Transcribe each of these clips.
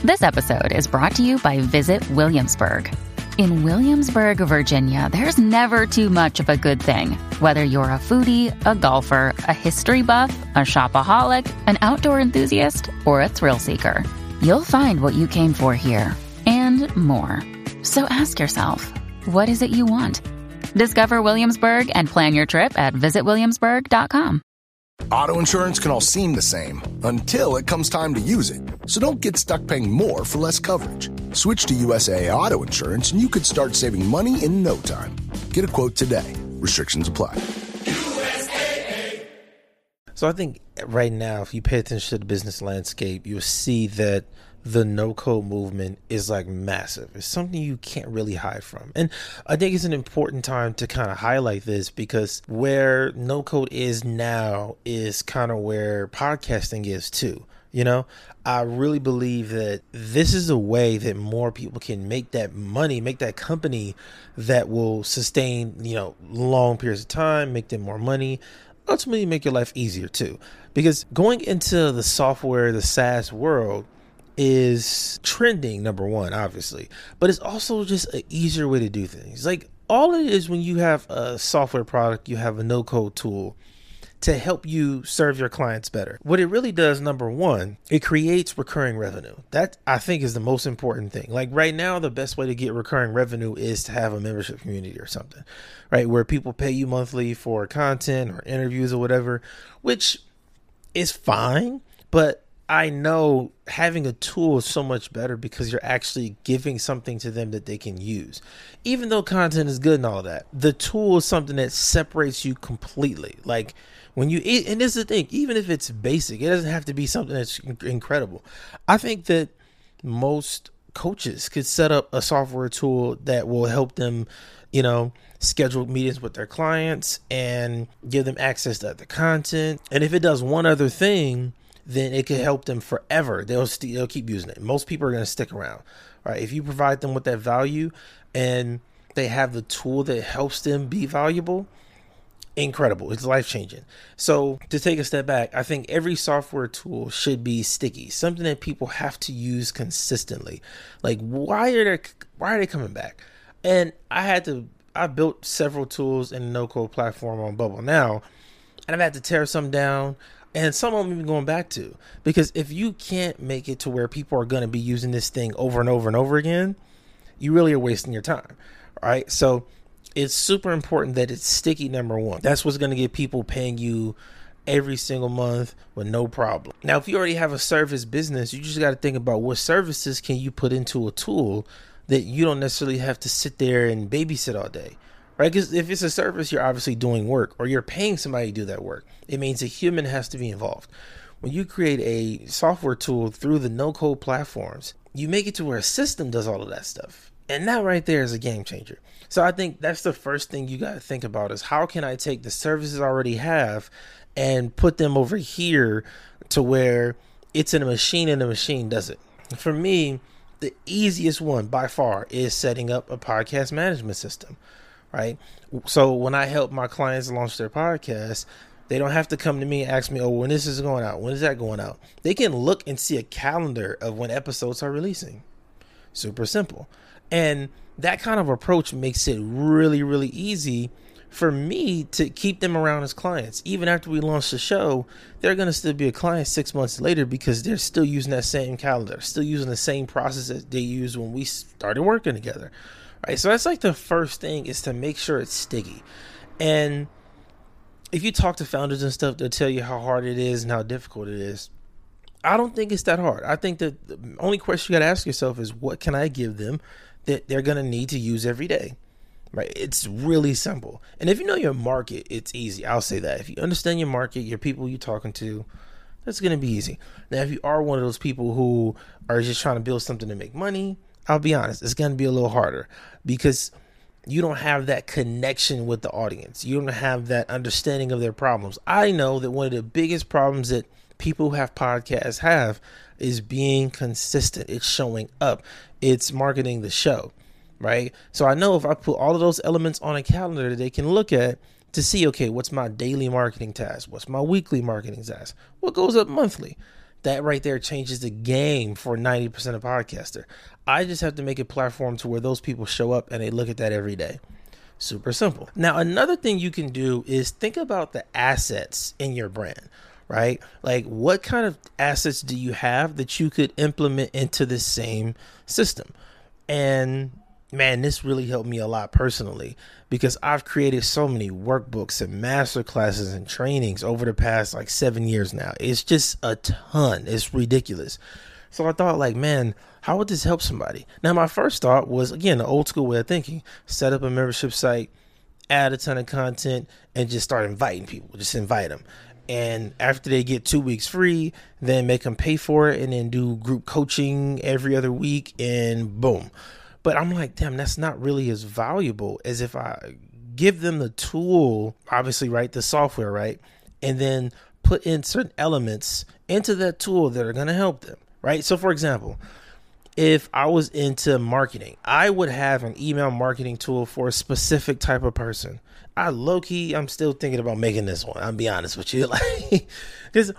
This episode is brought to you by Visit Williamsburg. In Williamsburg, Virginia, there's never too much of a good thing. Whether you're a foodie, a golfer, a history buff, a shopaholic, an outdoor enthusiast, or a thrill seeker, you'll find what you came for here and more. So ask yourself, what is it you want? Discover Williamsburg and plan your trip at visitwilliamsburg.com. Auto insurance can all seem the same until it comes time to use it. So don't get stuck paying more for less coverage. Switch to USAA Auto Insurance and you could start saving money in no time. Get a quote today. Restrictions apply. USAA. So I think right now, if you pay attention to the business landscape, you'll see that the no-code movement is like massive. It's something you can't really hide from. And I think it's an important time to kind of highlight this because where no-code is now is kind of where podcasting is too. You know, I really believe that this is a way that more people can make that money, make that company that will sustain, long periods of time, make them more money, ultimately make your life easier too. Because going into the software, the SaaS world, is trending, number one, obviously, but it's also just an easier way to do things. Like all it is when you have a software product, you have a no-code tool to help you serve your clients better. What it really does, number one, it creates recurring revenue. That I think is the most important thing. Like right now, the best way to get recurring revenue is to have a membership community or something, right? Where people pay you monthly for content or interviews or whatever, which is fine, but I know having a tool is so much better because you're actually giving something to them that they can use. Even though content is good and all that, the tool is something that separates you completely. Like when you, and this is the thing, even if it's basic, it doesn't have to be something that's incredible. I think that most coaches could set up a software tool that will help them, schedule meetings with their clients and give them access to the content. And if it does one other thing, then it could help them forever. They'll keep using it. Most people are going to stick around, right? If you provide them with that value and they have the tool that helps them be valuable, incredible. It's life-changing. So to take a step back, I think every software tool should be sticky, something that people have to use consistently. Like, why are they coming back? And I built several tools in the no-code platform on Bubble Now, and I've had to tear some down. And some of them even going back to, because if you can't make it to where people are going to be using this thing over and over and over again, you really are wasting your time. Right. So it's super important that it's sticky, number one. That's what's going to get people paying you every single month with no problem. Now, if you already have a service business, you just got to think about what services can you put into a tool that you don't necessarily have to sit there and babysit all day. Right? Because if it's a service, you're obviously doing work or you're paying somebody to do that work. It means a human has to be involved. When you create a software tool through the no-code platforms, you make it to where a system does all of that stuff. And that right there is a game changer. So I think that's the first thing you got to think about is how can I take the services I already have and put them over here to where it's in a machine and the machine does it. For me, the easiest one by far is setting up a podcast management system. Right. So when I help my clients launch their podcast, they don't have to come to me and ask me, oh, when this is going out, when is that going out? They can look and see a calendar of when episodes are releasing. Super simple. And that kind of approach makes it really, really easy for me to keep them around as clients. Even after we launch the show, they're going to still be a client 6 months later because they're still using that same calendar, still using the same process that they used when we started working together. Right, so that's like the first thing is to make sure it's sticky. And if you talk to founders and stuff, they'll tell you how hard it is and how difficult it is. I don't think it's that hard. I think that the only question you got to ask yourself is what can I give them that they're going to need to use every day? Right? It's really simple. And if you know your market, it's easy. I'll say that. If you understand your market, your people you're talking to, that's going to be easy. Now, if you are one of those people who are just trying to build something to make money, I'll be honest, it's going to be a little harder because you don't have that connection with the audience. You don't have that understanding of their problems. I know that one of the biggest problems that people who have podcasts have is being consistent. It's showing up. It's marketing the show, right? So I know if I put all of those elements on a calendar that they can look at to see, okay, what's my daily marketing task? What's my weekly marketing task? What goes up monthly? that right there changes the game for 90% of podcaster. I just have to make a platform to where those people show up and they look at that every day. Super simple. Now, another thing you can do is think about the assets in your brand, right? Like, what kind of assets do you have that you could implement into the same system? And man, this really helped me a lot personally, because I've created so many workbooks and master classes and trainings over the past like 7 years now. It's just a ton. It's ridiculous. So I thought, like, man, how would this help somebody? Now, my first thought was, again, the old school way of thinking: set up a membership site, add a ton of content, and just start inviting people. Just invite them. And after they get 2 weeks free, then make them pay for it, and then do group coaching every other week, and boom. But I'm like, damn, that's not really as valuable as if I give them the tool, obviously, right, the software, right, and then put in certain elements into that tool that are going to help them, right? So, for example, if I was into marketing, I would have an email marketing tool for a specific type of person. I'm still thinking about making this one. I'll be honest with you. Like, because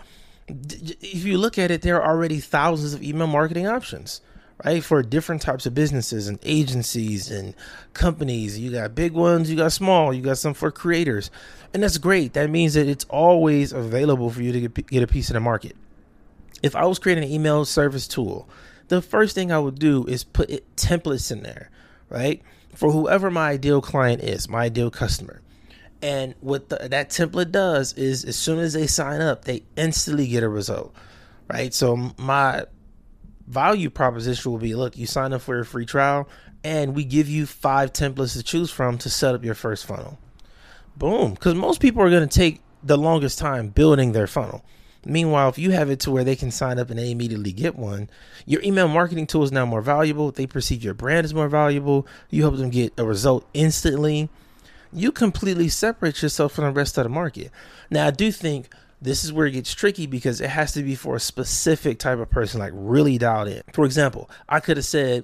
if you look at it, there are already thousands of email marketing options, right? For different types of businesses and agencies and companies. You got big ones, you got small, you got some for creators. And that's great. That means that it's always available for you to get a piece of the market. If I was creating an email service tool, the first thing I would do is put templates in there, right? For whoever my ideal client is, my ideal customer. And what that template does is, as soon as they sign up, they instantly get a result, right? So my value proposition will be, look, you sign up for a free trial and we give you 5 templates to choose from to set up your first funnel. Boom. Because most people are going to take the longest time building their funnel. Meanwhile, if you have it to where they can sign up and they immediately get one, your email marketing tool is now more valuable. They perceive your brand as more valuable. You help them get a result instantly. You completely separate yourself from the rest of the market. Now, I do think this is where it gets tricky, because it has to be for a specific type of person, like really dialed in. For example, I could have said,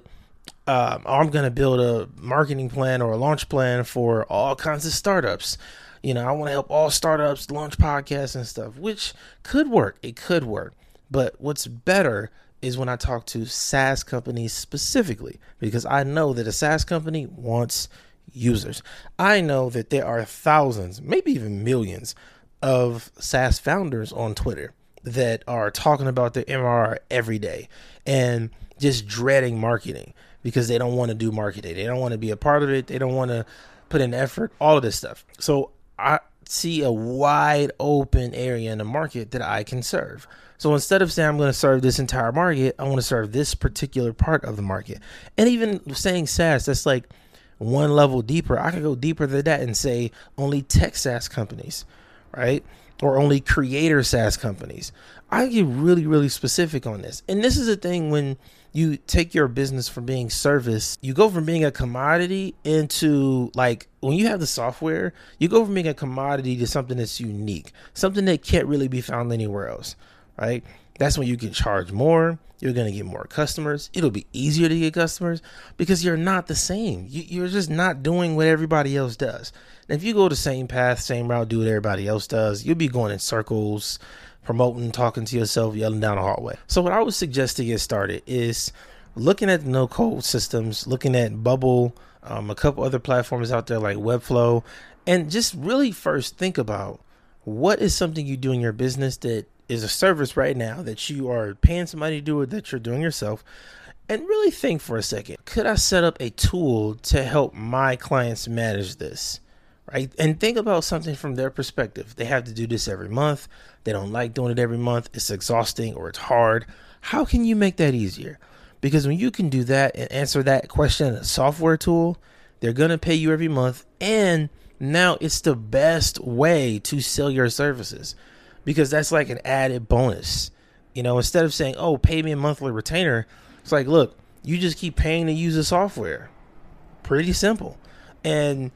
I'm going to build a marketing plan or a launch plan for all kinds of startups. You know, I want to help all startups launch podcasts and stuff, which could work. It could work. But what's better is when I talk to SaaS companies specifically, because I know that a SaaS company wants users. I know that there are thousands, maybe even millions of SaaS founders on Twitter that are talking about their MRR every day and just dreading marketing because they don't want to do marketing. They don't want to be a part of it. They don't want to put in effort, all of this stuff. So I see a wide open area in the market that I can serve. So instead of saying I'm going to serve this entire market, I want to serve this particular part of the market. And even saying SaaS, that's like one level deeper. I could go deeper than that and say only tech SaaS companies, right? Or only creator SaaS companies. I get really, really specific on this. And this is the thing, when you take your business from being service, you go from being a commodity into, like, when you have the software, you go from being a commodity to something that's unique, something that can't really be found anywhere else, right? That's when you can charge more. You're going to get more customers. It'll be easier to get customers because you're not the same. You're just not doing what everybody else does. And if you go the same path, same route, do what everybody else does, you'll be going in circles, promoting, talking to yourself, yelling down the hallway. So what I would suggest to get started is looking at no-code systems, looking at Bubble, a couple other platforms out there like Webflow, and just really first think about what is something you do in your business that is a service right now that you are paying somebody to do it, that you're doing yourself, and really think for a second, could I set up a tool to help my clients manage this, right? And think about something from their perspective. They have to do this every month. They don't like doing it every month. It's exhausting or it's hard. How can you make that easier? Because when you can do that and answer that question in a software tool, they're going to pay you every month. And now it's the best way to sell your services, because that's like an added bonus. You know, instead of saying, oh, pay me a monthly retainer, it's like, look, you just keep paying to use the software. Pretty simple. And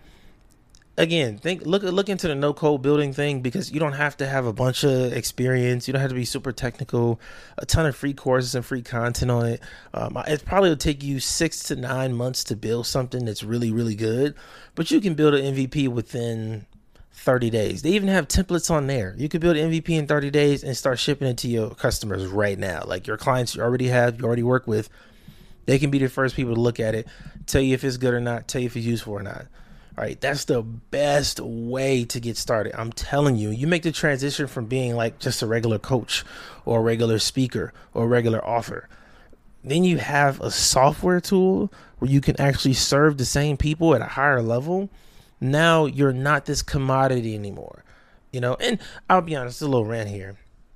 again, look into the no-code building thing, because you don't have to have a bunch of experience. You don't have to be super technical. A ton of free courses and free content on it. It probably will take you 6 to 9 months to build something that's really, really good, but you can build an MVP within 30 days. They even have templates on there. You could build an MVP in 30 days and start shipping it to your customers right now. Like your clients you already work with, they can be the first people to look at it, tell you if it's good or not, tell you if it's useful or not. All right, that's the best way to get started. I'm telling you, you make the transition from being like just a regular coach or a regular speaker or a regular author. Then you have a software tool where you can actually serve the same people at a higher level. Now you're not this commodity anymore, and I'll be honest, a little rant here.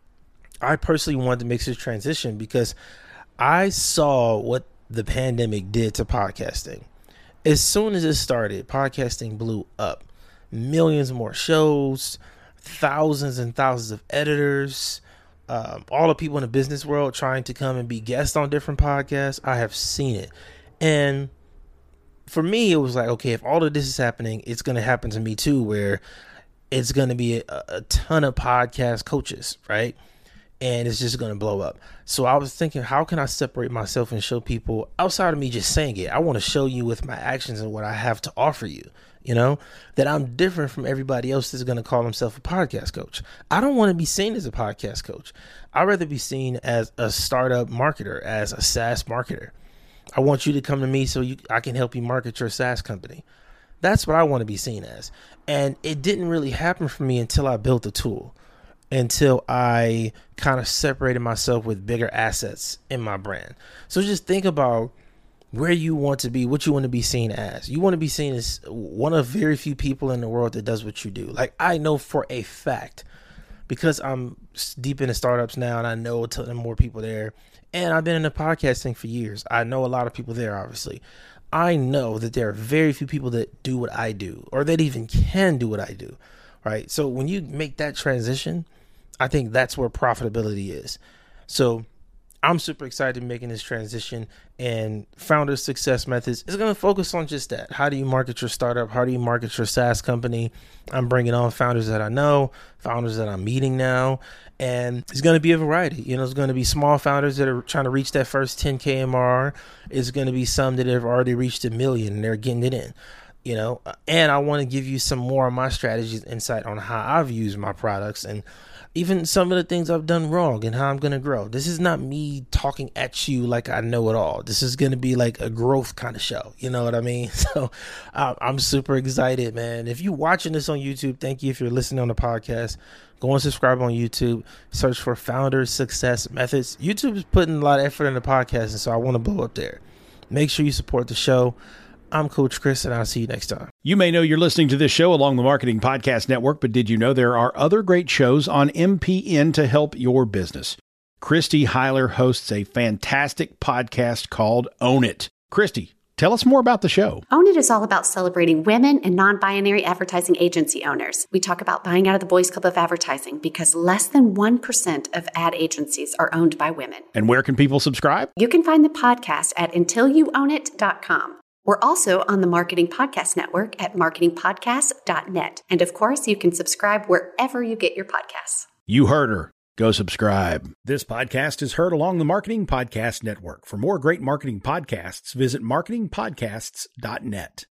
I personally wanted to make this transition because I saw what the pandemic did to podcasting. As soon as it started, podcasting blew up. Millions more shows, thousands and thousands of editors, all the people in the business world trying to come and be guests on different podcasts. I have seen it. And for me, it was like, okay, if all of this is happening, it's going to happen to me too, where it's going to be a ton of podcast coaches, right? And it's just going to blow up. So I was thinking, how can I separate myself and show people outside of me just saying it? I want to show you with my actions and what I have to offer you, that I'm different from everybody else that's going to call himself a podcast coach. I don't want to be seen as a podcast coach. I'd rather be seen as a startup marketer, as a SaaS marketer. I want you to come to me so I can help you market your SaaS company. That's what I want to be seen as. And it didn't really happen for me until I built the tool, until I kind of separated myself with bigger assets in my brand. So just think about where you want to be, what you want to be seen as. You want to be seen as one of very few people in the world that does what you do. Like I know for a fact, because I'm deep into startups now and I know a ton of more people there. And I've been in the podcasting for years. I know a lot of people there, obviously. I know that there are very few people that do what I do or that even can do what I do, right? So when you make that transition, I think that's where profitability is. So I'm super excited to be making this transition, and Founder Success Methods is going to focus on just that. How do you market your startup? How do you market your SaaS company? I'm bringing on founders that I know, founders that I'm meeting now, and it's going to be a variety. It's going to be small founders that are trying to reach that first 10K MRR. It's going to be some that have already reached $1 million and they're getting it in. And I want to give you some more of my strategies, insight on how I've used my products and even some of the things I've done wrong and how I'm going to grow. This is not me talking at you like I know it all. This is going to be like a growth kind of show. You know what I mean? So I'm super excited, man. If you're watching this on YouTube, thank you. If you're listening on the podcast, go and subscribe on YouTube. Search for Founder Success Methods. YouTube is putting a lot of effort in the podcast, and so I want to blow up there. Make sure you support the show. I'm Coach Chris, and I'll see you next time. You may know you're listening to this show along the Marketing Podcast Network, but did you know there are other great shows on MPN to help your business? Christy Heiler hosts a fantastic podcast called Own It. Christy, tell us more about the show. Own It is all about celebrating women and non-binary advertising agency owners. We talk about buying out of the boys' club of advertising because less than 1% of ad agencies are owned by women. And where can people subscribe? You can find the podcast at untilyouownit.com. We're also on the Marketing Podcast Network at marketingpodcast.net. And of course, you can subscribe wherever you get your podcasts. You heard her. Go subscribe. This podcast is heard along the Marketing Podcast Network. For more great marketing podcasts, visit marketingpodcasts.net.